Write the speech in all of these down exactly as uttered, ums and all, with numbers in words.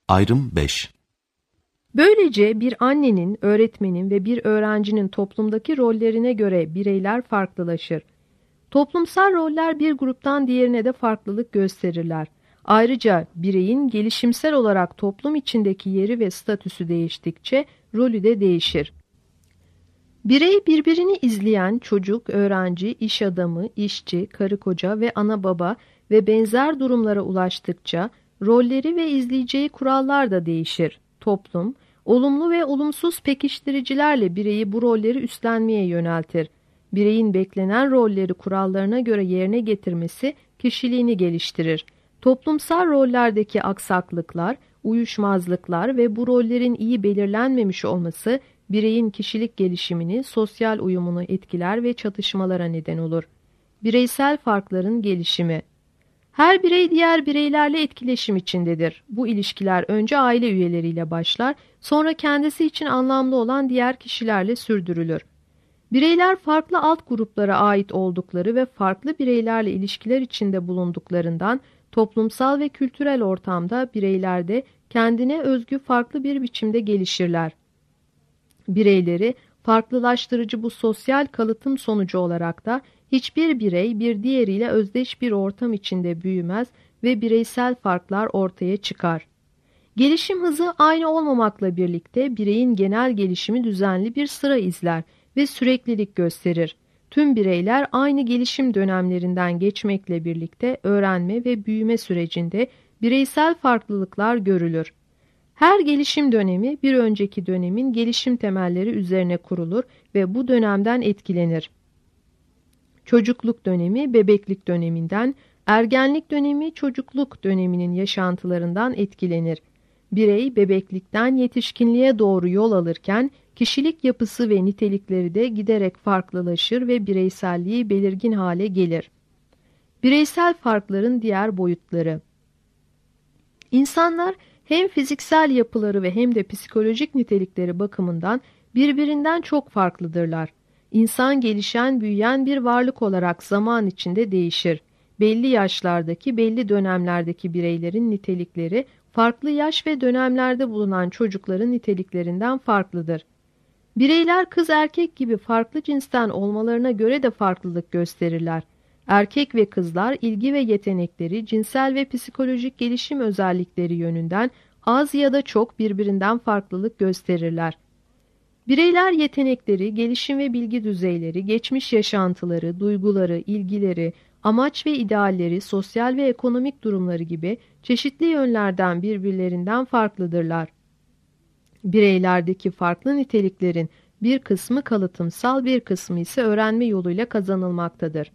Ayrım beş. Böylece bir annenin, öğretmenin ve bir öğrencinin toplumdaki rollerine göre bireyler farklılaşır. Toplumsal roller bir gruptan diğerine de farklılık gösterirler. Ayrıca bireyin gelişimsel olarak toplum içindeki yeri ve statüsü değiştikçe rolü de değişir. Birey birbirini izleyen çocuk, öğrenci, iş adamı, işçi, karı koca ve ana baba ve benzer durumlara ulaştıkça rolleri ve izleyeceği kurallar da değişir. Toplum, olumlu ve olumsuz pekiştiricilerle bireyi bu rolleri üstlenmeye yöneltir. Bireyin beklenen rolleri kurallarına göre yerine getirmesi kişiliğini geliştirir. Toplumsal rollerdeki aksaklıklar, uyuşmazlıklar ve bu rollerin iyi belirlenmemiş olması bireyin kişilik gelişimini, sosyal uyumunu etkiler ve çatışmalara neden olur. Bireysel farkların gelişimi. Her birey diğer bireylerle etkileşim içindedir. Bu ilişkiler önce aile üyeleriyle başlar, sonra kendisi için anlamlı olan diğer kişilerle sürdürülür. Bireyler farklı alt gruplara ait oldukları ve farklı bireylerle ilişkiler içinde bulunduklarından toplumsal ve kültürel ortamda bireyler de kendine özgü farklı bir biçimde gelişirler. Bireyleri farklılaştırıcı bu sosyal kalıtım sonucu olarak da hiçbir birey bir diğeriyle özdeş bir ortam içinde büyümez ve bireysel farklar ortaya çıkar. Gelişim hızı aynı olmamakla birlikte bireyin genel gelişimi düzenli bir sıra izler ve süreklilik gösterir. Tüm bireyler aynı gelişim dönemlerinden geçmekle birlikte öğrenme ve büyüme sürecinde bireysel farklılıklar görülür. Her gelişim dönemi bir önceki dönemin gelişim temelleri üzerine kurulur ve bu dönemden etkilenir. Çocukluk dönemi bebeklik döneminden, ergenlik dönemi çocukluk döneminin yaşantılarından etkilenir. Birey bebeklikten yetişkinliğe doğru yol alırken kişilik yapısı ve nitelikleri de giderek farklılaşır ve bireyselliği belirgin hale gelir. Bireysel farkların diğer boyutları. İnsanlar hem fiziksel yapıları ve hem de psikolojik nitelikleri bakımından birbirinden çok farklıdırlar. İnsan gelişen, büyüyen bir varlık olarak zaman içinde değişir. Belli yaşlardaki, belli dönemlerdeki bireylerin nitelikleri, farklı yaş ve dönemlerde bulunan çocukların niteliklerinden farklıdır. Bireyler kız erkek gibi farklı cinsten olmalarına göre de farklılık gösterirler. Erkek ve kızlar ilgi ve yetenekleri, cinsel ve psikolojik gelişim özellikleri yönünden az ya da çok birbirinden farklılık gösterirler. Bireyler yetenekleri, gelişim ve bilgi düzeyleri, geçmiş yaşantıları, duyguları, ilgileri, amaç ve idealleri, sosyal ve ekonomik durumları gibi çeşitli yönlerden birbirlerinden farklıdırlar. Bireylerdeki farklı niteliklerin bir kısmı kalıtımsal, bir kısmı ise öğrenme yoluyla kazanılmaktadır.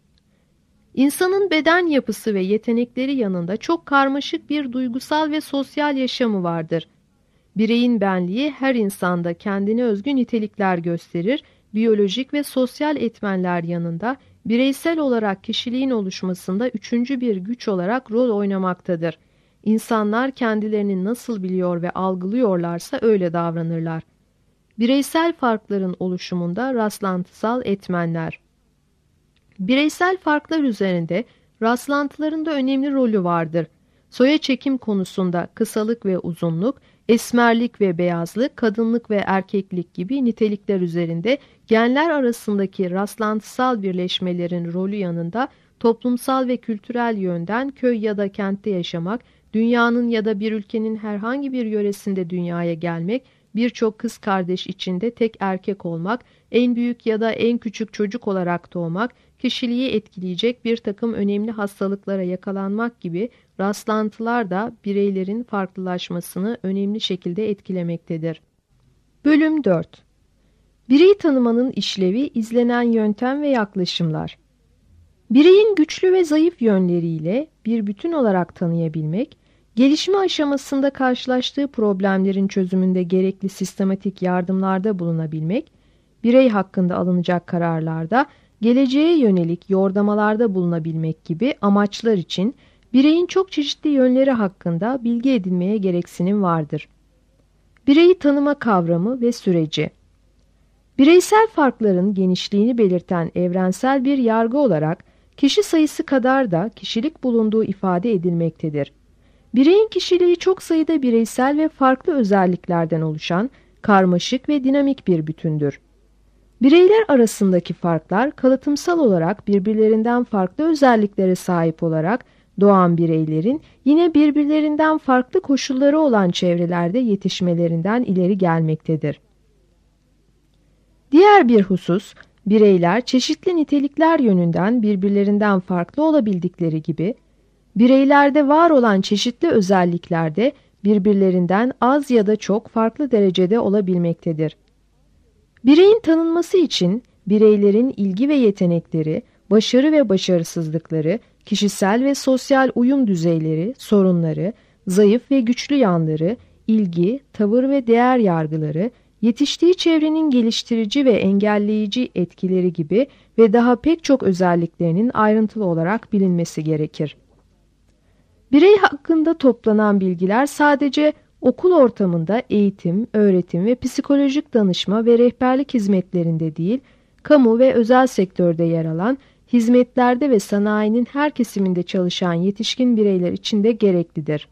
İnsanın beden yapısı ve yetenekleri yanında çok karmaşık bir duygusal ve sosyal yaşamı vardır. Bireyin benliği her insanda kendine özgü nitelikler gösterir, biyolojik ve sosyal etmenler yanında bireysel olarak kişiliğin oluşmasında üçüncü bir güç olarak rol oynamaktadır. İnsanlar kendilerini nasıl biliyor ve algılıyorlarsa öyle davranırlar. Bireysel farkların oluşumunda rastlantısal etmenler. Bireysel farklar üzerinde rastlantıların da önemli rolü vardır. Soya çekim konusunda kısalık ve uzunluk, esmerlik ve beyazlık, kadınlık ve erkeklik gibi nitelikler üzerinde genler arasındaki rastlantısal birleşmelerin rolü yanında toplumsal ve kültürel yönden köy ya da kentte yaşamak, dünyanın ya da bir ülkenin herhangi bir yöresinde dünyaya gelmek, birçok kız kardeş içinde tek erkek olmak, en büyük ya da en küçük çocuk olarak doğmak, kişiliği etkileyecek bir takım önemli hastalıklara yakalanmak gibi rastlantılar da bireylerin farklılaşmasını önemli şekilde etkilemektedir. Bölüm dört. Bireyi tanımanın işlevi, izlenen yöntem ve yaklaşımlar. Bireyin güçlü ve zayıf yönleriyle bir bütün olarak tanıyabilmek, gelişme aşamasında karşılaştığı problemlerin çözümünde gerekli sistematik yardımlarda bulunabilmek, birey hakkında alınacak kararlarda, geleceğe yönelik yordamalarda bulunabilmek gibi amaçlar için bireyin çok çeşitli yönleri hakkında bilgi edinmeye gereksinim vardır. Bireyi tanıma kavramı ve süreci. Bireysel farkların genişliğini belirten evrensel bir yargı olarak kişi sayısı kadar da kişilik bulunduğu ifade edilmektedir. Bireyin kişiliği çok sayıda bireysel ve farklı özelliklerden oluşan karmaşık ve dinamik bir bütündür. Bireyler arasındaki farklar kalıtımsal olarak birbirlerinden farklı özelliklere sahip olarak doğan bireylerin yine birbirlerinden farklı koşulları olan çevrelerde yetişmelerinden ileri gelmektedir. Diğer bir husus, bireyler çeşitli nitelikler yönünden birbirlerinden farklı olabildikleri gibi, bireylerde var olan çeşitli özelliklerde birbirlerinden az ya da çok farklı derecede olabilmektedir. Bireyin tanınması için bireylerin ilgi ve yetenekleri, başarı ve başarısızlıkları, kişisel ve sosyal uyum düzeyleri, sorunları, zayıf ve güçlü yanları, ilgi, tavır ve değer yargıları, yetiştiği çevrenin geliştirici ve engelleyici etkileri gibi ve daha pek çok özelliklerinin ayrıntılı olarak bilinmesi gerekir. Birey hakkında toplanan bilgiler sadece okul ortamında eğitim, öğretim ve psikolojik danışma ve rehberlik hizmetlerinde değil, kamu ve özel sektörde yer alan, hizmetlerde ve sanayinin her kesiminde çalışan yetişkin bireyler için de gereklidir.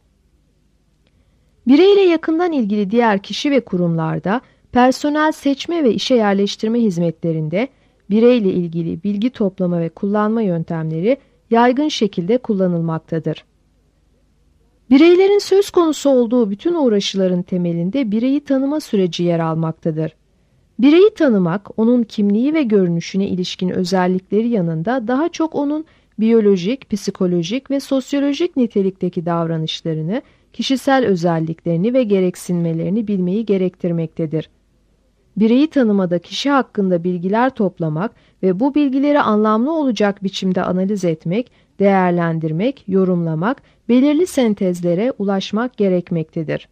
Bireyle yakından ilgili diğer kişi ve kurumlarda, personel seçme ve işe yerleştirme hizmetlerinde, bireyle ilgili bilgi toplama ve kullanma yöntemleri yaygın şekilde kullanılmaktadır. Bireylerin söz konusu olduğu bütün uğraşıların temelinde bireyi tanıma süreci yer almaktadır. Bireyi tanımak, onun kimliği ve görünüşüne ilişkin özellikleri yanında daha çok onun biyolojik, psikolojik ve sosyolojik nitelikteki davranışlarını, kişisel özelliklerini ve gereksinmelerini bilmeyi gerektirmektedir. Bireyi tanımada kişi hakkında bilgiler toplamak ve bu bilgileri anlamlı olacak biçimde analiz etmek, değerlendirmek, yorumlamak, belirli sentezlere ulaşmak gerekmektedir.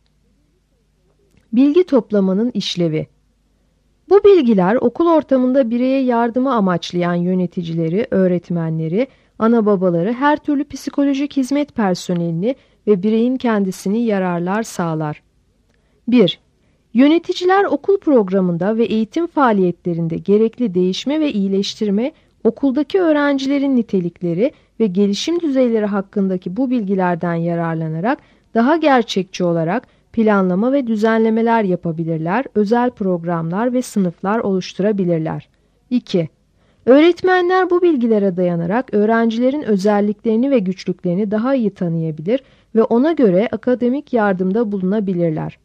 Bilgi toplamanın işlevi. Bu bilgiler okul ortamında bireye yardımı amaçlayan yöneticileri, öğretmenleri, ana babaları, her türlü psikolojik hizmet personelini ve bireyin kendisini yararlar sağlar. bir. Yöneticiler okul programında ve eğitim faaliyetlerinde gerekli değişme ve iyileştirme, okuldaki öğrencilerin nitelikleri ve gelişim düzeyleri hakkındaki bu bilgilerden yararlanarak daha gerçekçi olarak planlama ve düzenlemeler yapabilirler, özel programlar ve sınıflar oluşturabilirler. iki. Öğretmenler bu bilgilere dayanarak öğrencilerin özelliklerini ve güçlüklerini daha iyi tanıyabilir ve ona göre akademik yardımda bulunabilirler.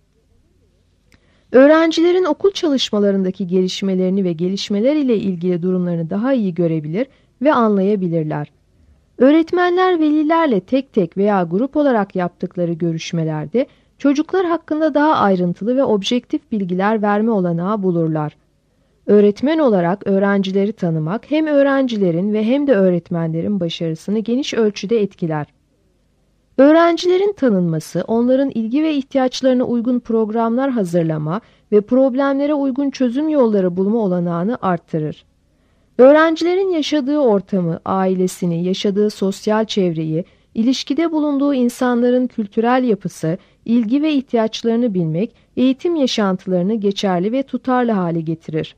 Öğrencilerin okul çalışmalarındaki gelişmelerini ve gelişmeler ile ilgili durumlarını daha iyi görebilir ve anlayabilirler. Öğretmenler velilerle tek tek veya grup olarak yaptıkları görüşmelerde çocuklar hakkında daha ayrıntılı ve objektif bilgiler verme olanağı bulurlar. Öğretmen olarak öğrencileri tanımak hem öğrencilerin ve hem de öğretmenlerin başarısını geniş ölçüde etkiler. Öğrencilerin tanınması, onların ilgi ve ihtiyaçlarına uygun programlar hazırlama ve problemlere uygun çözüm yolları bulma olanağını arttırır. Öğrencilerin yaşadığı ortamı, ailesini, yaşadığı sosyal çevreyi, ilişkide bulunduğu insanların kültürel yapısı, ilgi ve ihtiyaçlarını bilmek, eğitim yaşantılarını geçerli ve tutarlı hale getirir.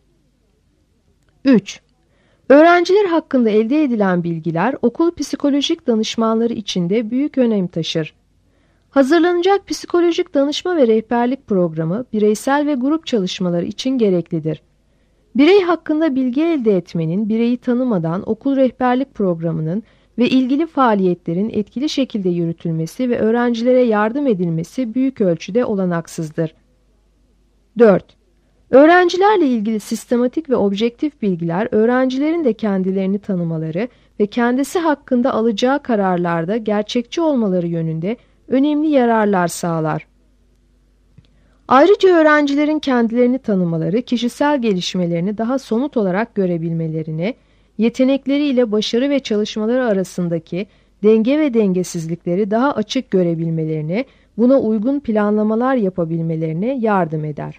üç. Öğrenciler hakkında elde edilen bilgiler okul psikolojik danışmanları için de büyük önem taşır. Hazırlanacak psikolojik danışma ve rehberlik programı bireysel ve grup çalışmaları için gereklidir. Birey hakkında bilgi elde etmenin, bireyi tanımadan okul rehberlik programının ve ilgili faaliyetlerin etkili şekilde yürütülmesi ve öğrencilere yardım edilmesi büyük ölçüde olanaksızdır. dört. Öğrencilerle ilgili sistematik ve objektif bilgiler, öğrencilerin de kendilerini tanımaları ve kendisi hakkında alacağı kararlarda gerçekçi olmaları yönünde önemli yararlar sağlar. Ayrıca öğrencilerin kendilerini tanımaları, kişisel gelişmelerini daha somut olarak görebilmelerine, yetenekleriyle başarı ve çalışmaları arasındaki denge ve dengesizlikleri daha açık görebilmelerine, buna uygun planlamalar yapabilmelerine yardım eder.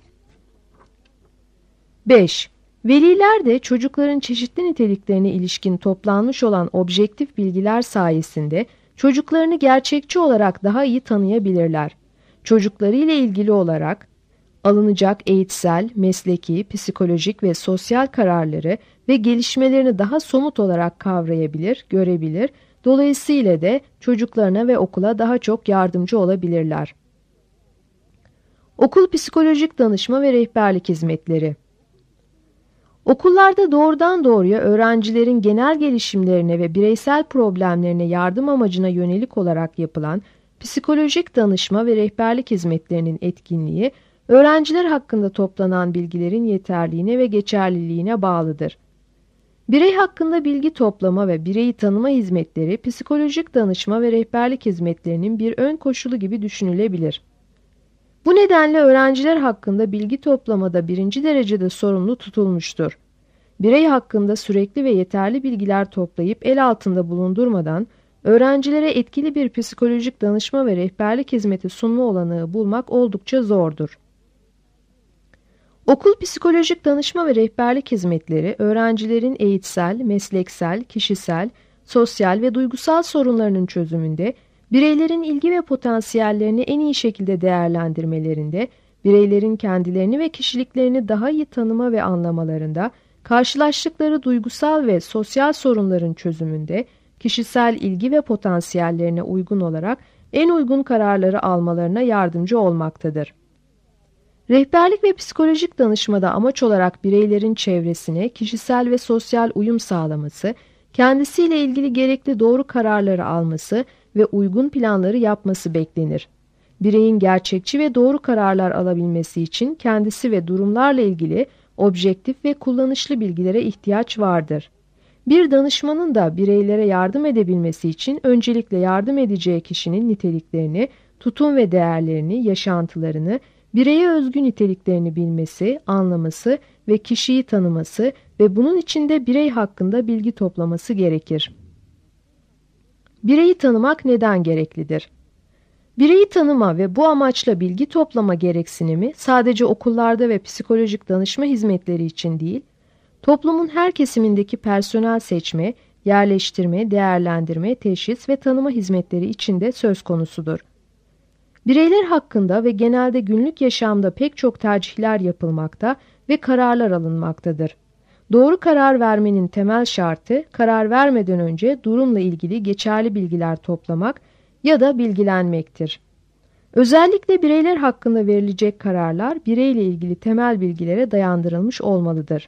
beş. Veliler de çocukların çeşitli niteliklerine ilişkin toplanmış olan objektif bilgiler sayesinde çocuklarını gerçekçi olarak daha iyi tanıyabilirler. Çocuklarıyla ilgili olarak alınacak eğitsel, mesleki, psikolojik ve sosyal kararları ve gelişmelerini daha somut olarak kavrayabilir, görebilir, Dolayısıyla da çocuklarına ve okula daha çok yardımcı olabilirler. Okul psikolojik danışma ve rehberlik hizmetleri. Okullarda doğrudan doğruya öğrencilerin genel gelişimlerine ve bireysel problemlerine yardım amacına yönelik olarak yapılan psikolojik danışma ve rehberlik hizmetlerinin etkinliği, öğrenciler hakkında toplanan bilgilerin yeterliğine ve geçerliliğine bağlıdır. Birey hakkında bilgi toplama ve bireyi tanıma hizmetleri, psikolojik danışma ve rehberlik hizmetlerinin bir ön koşulu gibi düşünülebilir. Bu nedenle öğrenciler hakkında bilgi toplamada birinci derecede sorumlu tutulmuştur. Birey hakkında sürekli ve yeterli bilgiler toplayıp el altında bulundurmadan, öğrencilere etkili bir psikolojik danışma ve rehberlik hizmeti sunma olanağı bulmak oldukça zordur. Okul psikolojik danışma ve rehberlik hizmetleri, öğrencilerin eğitsel, mesleksel, kişisel, sosyal ve duygusal sorunlarının çözümünde, bireylerin ilgi ve potansiyellerini en iyi şekilde değerlendirmelerinde, bireylerin kendilerini ve kişiliklerini daha iyi tanıma ve anlamalarında, karşılaştıkları duygusal ve sosyal sorunların çözümünde, kişisel ilgi ve potansiyellerine uygun olarak en uygun kararları almalarına yardımcı olmaktadır. Rehberlik ve psikolojik danışmada amaç olarak bireylerin çevresine kişisel ve sosyal uyum sağlaması, kendisiyle ilgili gerekli doğru kararları alması ve uygun planları yapması beklenir. Bireyin gerçekçi ve doğru kararlar alabilmesi için kendisi ve durumlarla ilgili objektif ve kullanışlı bilgilere ihtiyaç vardır. Bir danışmanın da bireylere yardım edebilmesi için öncelikle yardım edeceği kişinin niteliklerini, tutum ve değerlerini, yaşantılarını, bireye özgü niteliklerini bilmesi, anlaması ve kişiyi tanıması ve bunun içinde birey hakkında bilgi toplaması gerekir. Bireyi tanımak neden gereklidir? Bireyi tanıma ve bu amaçla bilgi toplama gereksinimi sadece okullarda ve psikolojik danışma hizmetleri için değil, toplumun her kesimindeki personel seçme, yerleştirme, değerlendirme, teşhis ve tanıma hizmetleri için de söz konusudur. Bireyler hakkında ve genelde günlük yaşamda pek çok tercihler yapılmakta ve kararlar alınmaktadır. Doğru karar vermenin temel şartı, karar vermeden önce durumla ilgili geçerli bilgiler toplamak ya da bilgilenmektir. Özellikle bireyler hakkında verilecek kararlar, bireyle ilgili temel bilgilere dayandırılmış olmalıdır.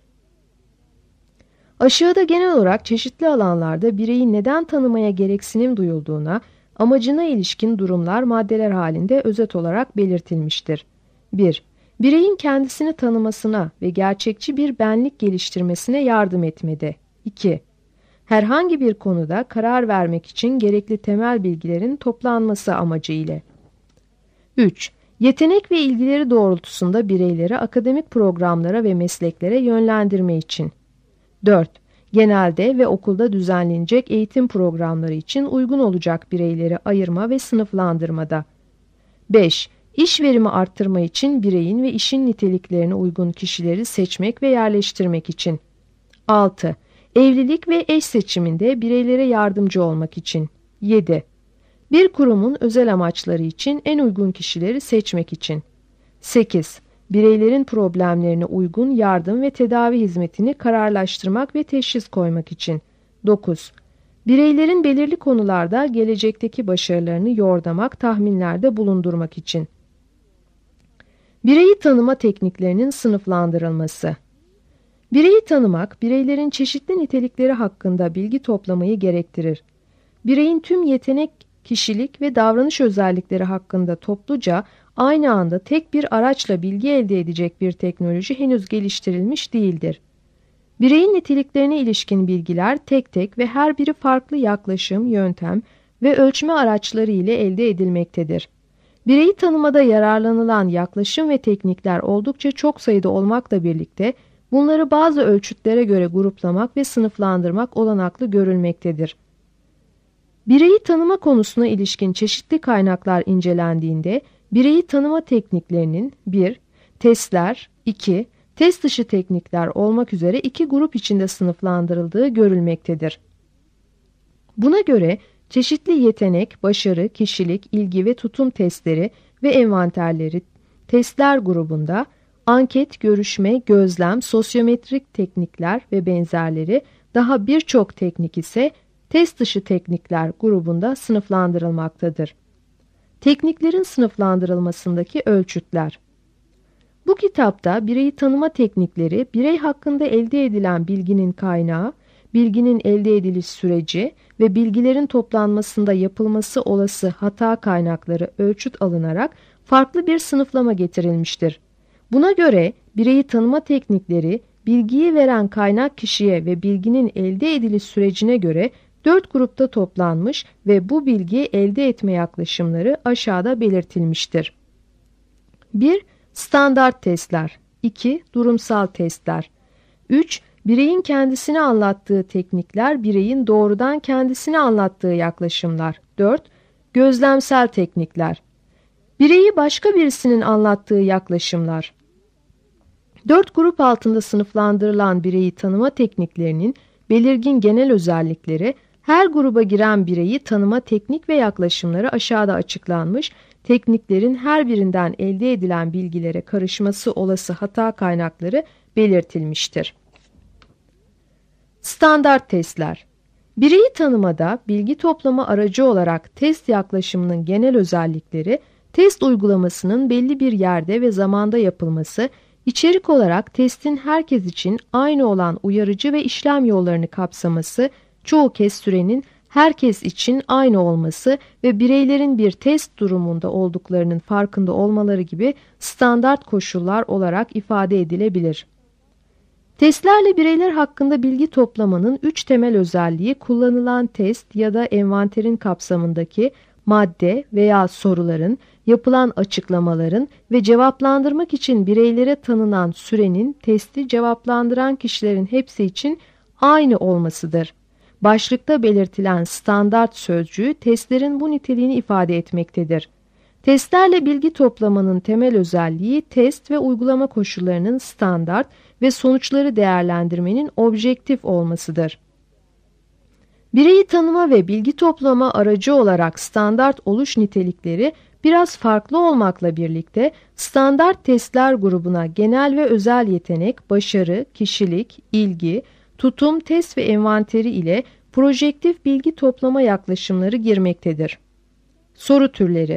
Aşağıda genel olarak çeşitli alanlarda bireyi neden tanımaya gereksinim duyulduğuna, amacına ilişkin durumlar maddeler halinde özet olarak belirtilmiştir. bir. Bireyin kendisini tanımasına ve gerçekçi bir benlik geliştirmesine yardım etmede. iki. Herhangi bir konuda karar vermek için gerekli temel bilgilerin toplanması amacı ile. üç. Yetenek ve ilgileri doğrultusunda bireyleri akademik programlara ve mesleklere yönlendirme için. dört. Genelde ve okulda düzenlenecek eğitim programları için uygun olacak bireyleri ayırma ve sınıflandırmada. beş. İş verimi arttırma için bireyin ve işin niteliklerine uygun kişileri seçmek ve yerleştirmek için. altı. Evlilik ve eş seçiminde bireylere yardımcı olmak için. yedi. Bir kurumun özel amaçları için en uygun kişileri seçmek için. sekiz. Bireylerin problemlerine uygun yardım ve tedavi hizmetini kararlaştırmak ve teşhis koymak için. dokuz. Bireylerin belirli konularda gelecekteki başarılarını yordamak, tahminlerde bulundurmak için. Bireyi tanıma tekniklerinin sınıflandırılması. Bireyi tanımak, bireylerin çeşitli nitelikleri hakkında bilgi toplamayı gerektirir. Bireyin tüm yetenek, kişilik ve davranış özellikleri hakkında topluca, aynı anda tek bir araçla bilgi elde edecek bir teknoloji henüz geliştirilmiş değildir. Bireyin niteliklerine ilişkin bilgiler tek tek ve her biri farklı yaklaşım, yöntem ve ölçme araçları ile elde edilmektedir. Bireyi tanımada yararlanılan yaklaşım ve teknikler oldukça çok sayıda olmakla birlikte bunları bazı ölçütlere göre gruplamak ve sınıflandırmak olanaklı görülmektedir. Bireyi tanıma konusuna ilişkin çeşitli kaynaklar incelendiğinde bireyi tanıma tekniklerinin bir. Testler, iki. Test dışı teknikler olmak üzere iki grup içinde sınıflandırıldığı görülmektedir. Buna göre çeşitli yetenek, başarı, kişilik, ilgi ve tutum testleri ve envanterleri testler grubunda, anket, görüşme, gözlem, sosyometrik teknikler ve benzerleri daha birçok teknik ise test dışı teknikler grubunda sınıflandırılmaktadır. Tekniklerin sınıflandırılmasındaki ölçütler. Bu kitapta bireyi tanıma teknikleri, birey hakkında elde edilen bilginin kaynağı, bilginin elde ediliş süreci ve bilgilerin toplanmasında yapılması olası hata kaynakları ölçüt alınarak farklı bir sınıflama getirilmiştir. Buna göre bireyi tanıma teknikleri, bilgiyi veren kaynak kişiye ve bilginin elde ediliş sürecine göre dört grupta toplanmış ve bu bilgiyi elde etme yaklaşımları aşağıda belirtilmiştir. bir Standart testler. iki Durumsal testler. üç Bireyin kendisini anlattığı teknikler, bireyin doğrudan kendisini anlattığı yaklaşımlar. dört Gözlemsel teknikler. Bireyi başka birisinin anlattığı yaklaşımlar. Dört grup altında sınıflandırılan bireyi tanıma tekniklerinin belirgin genel özellikleri, her gruba giren bireyi tanıma teknik ve yaklaşımları aşağıda açıklanmış, tekniklerin her birinden elde edilen bilgilere karışması olası hata kaynakları belirtilmiştir. Standart testler. Bireyi tanımada bilgi toplama aracı olarak test yaklaşımının genel özellikleri, test uygulamasının belli bir yerde ve zamanda yapılması, içerik olarak testin herkes için aynı olan uyarıcı ve işlem yollarını kapsaması, çoğu kez sürenin herkes için aynı olması ve bireylerin bir test durumunda olduklarının farkında olmaları gibi standart koşullar olarak ifade edilebilir. Testlerle bireyler hakkında bilgi toplamanın üç temel özelliği kullanılan test ya da envanterin kapsamındaki madde veya soruların, yapılan açıklamaların ve cevaplandırmak için bireylere tanınan sürenin testi cevaplandıran kişilerin hepsi için aynı olmasıdır. Başlıkta belirtilen standart sözcüğü testlerin bu niteliğini ifade etmektedir. Testlerle bilgi toplamanın temel özelliği test ve uygulama koşullarının standart ve sonuçları değerlendirmenin objektif olmasıdır. Bireyi tanıma ve bilgi toplama aracı olarak standart oluş nitelikleri biraz farklı olmakla birlikte standart testler grubuna genel ve özel yetenek, başarı, kişilik, ilgi, tutum, test ve envanteri ile projektif bilgi toplama yaklaşımları girmektedir. Soru türleri.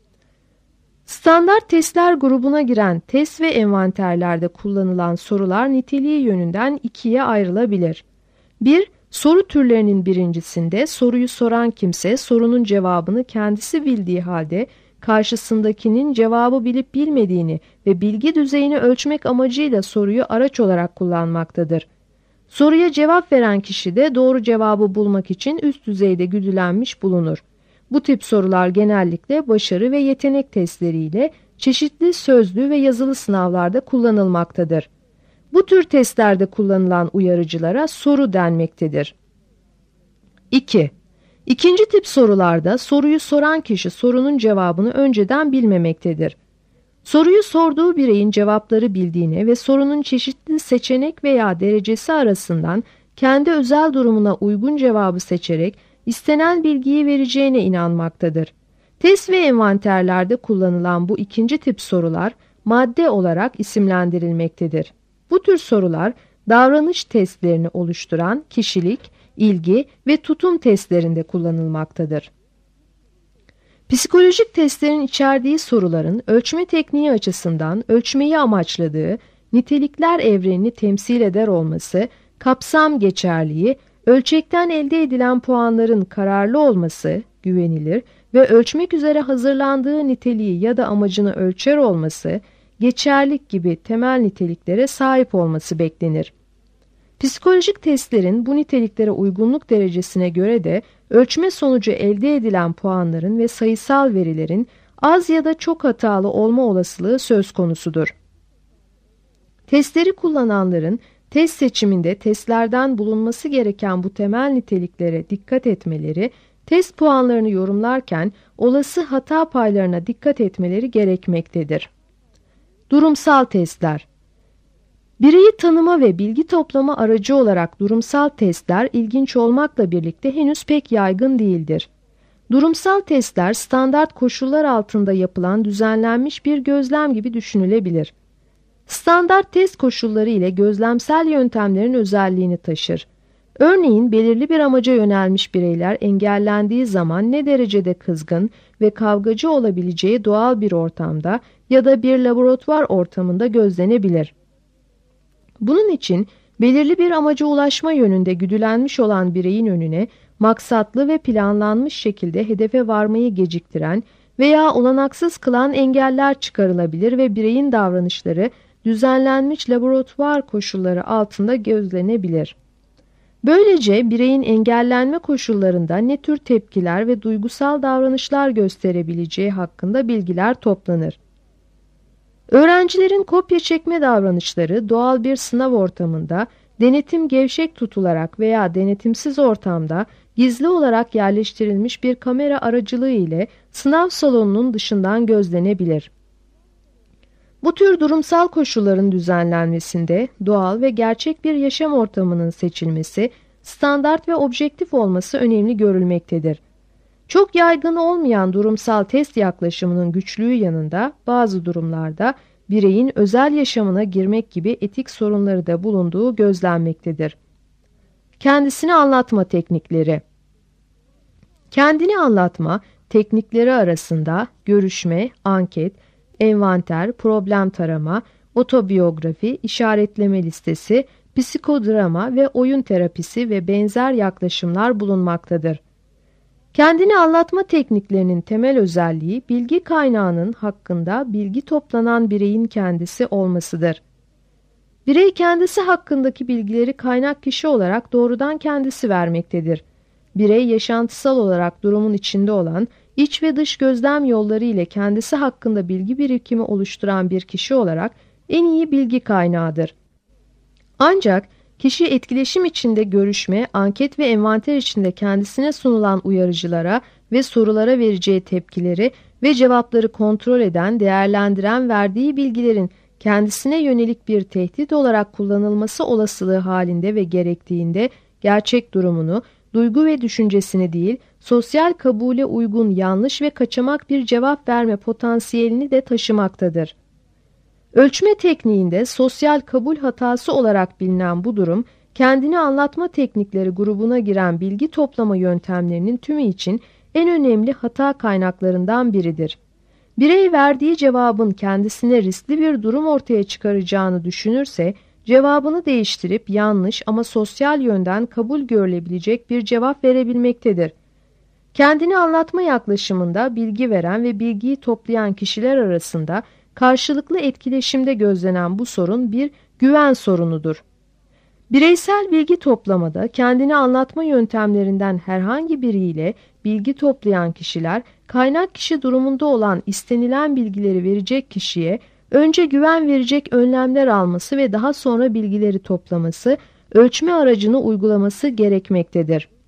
Standart testler grubuna giren test ve envanterlerde kullanılan sorular niteliği yönünden ikiye ayrılabilir. bir Soru türlerinin birincisinde soruyu soran kimse sorunun cevabını kendisi bildiği halde karşısındakinin cevabı bilip bilmediğini ve bilgi düzeyini ölçmek amacıyla soruyu araç olarak kullanmaktadır. Soruya cevap veren kişi de doğru cevabı bulmak için üst düzeyde güdülenmiş bulunur. Bu tip sorular genellikle başarı ve yetenek testleriyle çeşitli sözlü ve yazılı sınavlarda kullanılmaktadır. Bu tür testlerde kullanılan uyarıcılara soru denmektedir. iki İkinci tip sorularda soruyu soran kişi sorunun cevabını önceden bilmemektedir. Soruyu sorduğu bireyin cevapları bildiğine ve sorunun çeşitli seçenek veya derecesi arasından kendi özel durumuna uygun cevabı seçerek istenen bilgiyi vereceğine inanmaktadır. Test ve envanterlerde kullanılan bu ikinci tip sorular madde olarak isimlendirilmektedir. Bu tür sorular davranış testlerini oluşturan kişilik, ilgi ve tutum testlerinde kullanılmaktadır. Psikolojik testlerin içerdiği soruların ölçme tekniği açısından ölçmeyi amaçladığı, nitelikler evrenini temsil eder olması, kapsam geçerliği, ölçekten elde edilen puanların kararlı olması, güvenilir ve ölçmek üzere hazırlandığı niteliği ya da amacını ölçer olması, geçerlik gibi temel niteliklere sahip olması beklenir. Psikolojik testlerin bu niteliklere uygunluk derecesine göre de ölçme sonucu elde edilen puanların ve sayısal verilerin az ya da çok hatalı olma olasılığı söz konusudur. Testleri kullananların test seçiminde testlerden bulunması gereken bu temel niteliklere dikkat etmeleri, test puanlarını yorumlarken olası hata paylarına dikkat etmeleri gerekmektedir. Durumsal testler. Bireyi tanıma ve bilgi toplama aracı olarak durumsal testler ilginç olmakla birlikte henüz pek yaygın değildir. Durumsal testler standart koşullar altında yapılan düzenlenmiş bir gözlem gibi düşünülebilir. Standart test koşulları ile gözlemsel yöntemlerin özelliğini taşır. Örneğin belirli bir amaca yönelmiş bireyler engellendiği zaman ne derecede kızgın ve kavgacı olabileceği doğal bir ortamda ya da bir laboratuvar ortamında gözlenebilir. Bunun için belirli bir amaca ulaşma yönünde güdülenmiş olan bireyin önüne maksatlı ve planlanmış şekilde hedefe varmayı geciktiren veya olanaksız kılan engeller çıkarılabilir ve bireyin davranışları düzenlenmiş laboratuvar koşulları altında gözlenebilir. Böylece bireyin engellenme koşullarında ne tür tepkiler ve duygusal davranışlar gösterebileceği hakkında bilgiler toplanır. Öğrencilerin kopya çekme davranışları doğal bir sınav ortamında denetim gevşek tutularak veya denetimsiz ortamda gizli olarak yerleştirilmiş bir kamera aracılığı ile sınav salonunun dışından gözlenebilir. Bu tür durumsal koşulların düzenlenmesinde doğal ve gerçek bir yaşam ortamının seçilmesi, standart ve objektif olması önemli görülmektedir. Çok yaygın olmayan durumsal test yaklaşımının güçlüğü yanında bazı durumlarda bireyin özel yaşamına girmek gibi etik sorunları da bulunduğu gözlenmektedir. Kendisini anlatma teknikleri. Kendini anlatma teknikleri arasında görüşme, anket, envanter, problem tarama, otobiyografi, işaretleme listesi, psikodrama ve oyun terapisi ve benzer yaklaşımlar bulunmaktadır. Kendini anlatma tekniklerinin temel özelliği bilgi kaynağının hakkında bilgi toplanan bireyin kendisi olmasıdır. Birey kendisi hakkındaki bilgileri kaynak kişi olarak doğrudan kendisi vermektedir. Birey yaşantısal olarak durumun içinde olan, iç ve dış gözlem yolları ile kendisi hakkında bilgi birikimi oluşturan bir kişi olarak en iyi bilgi kaynağıdır. Ancak kişi etkileşim içinde görüşme, anket ve envanter içinde kendisine sunulan uyarıcılara ve sorulara vereceği tepkileri ve cevapları kontrol eden, değerlendiren verdiği bilgilerin kendisine yönelik bir tehdit olarak kullanılması olasılığı halinde ve gerektiğinde gerçek durumunu, duygu ve düşüncesini değil, sosyal kabule uygun yanlış ve kaçamak bir cevap verme potansiyelini de taşımaktadır. Ölçme tekniğinde sosyal kabul hatası olarak bilinen bu durum, kendini anlatma teknikleri grubuna giren bilgi toplama yöntemlerinin tümü için en önemli hata kaynaklarından biridir. Birey verdiği cevabın kendisine riskli bir durum ortaya çıkaracağını düşünürse, cevabını değiştirip yanlış ama sosyal yönden kabul görülebilecek bir cevap verebilmektedir. Kendini anlatma yaklaşımında bilgi veren ve bilgiyi toplayan kişiler arasında karşılıklı etkileşimde gözlenen bu sorun bir güven sorunudur. Bireysel bilgi toplamada kendini anlatma yöntemlerinden herhangi biriyle bilgi toplayan kişiler, kaynak kişi durumunda olan istenilen bilgileri verecek kişiye önce güven verecek önlemler alması ve daha sonra bilgileri toplaması, ölçme aracını uygulaması gerekmektedir.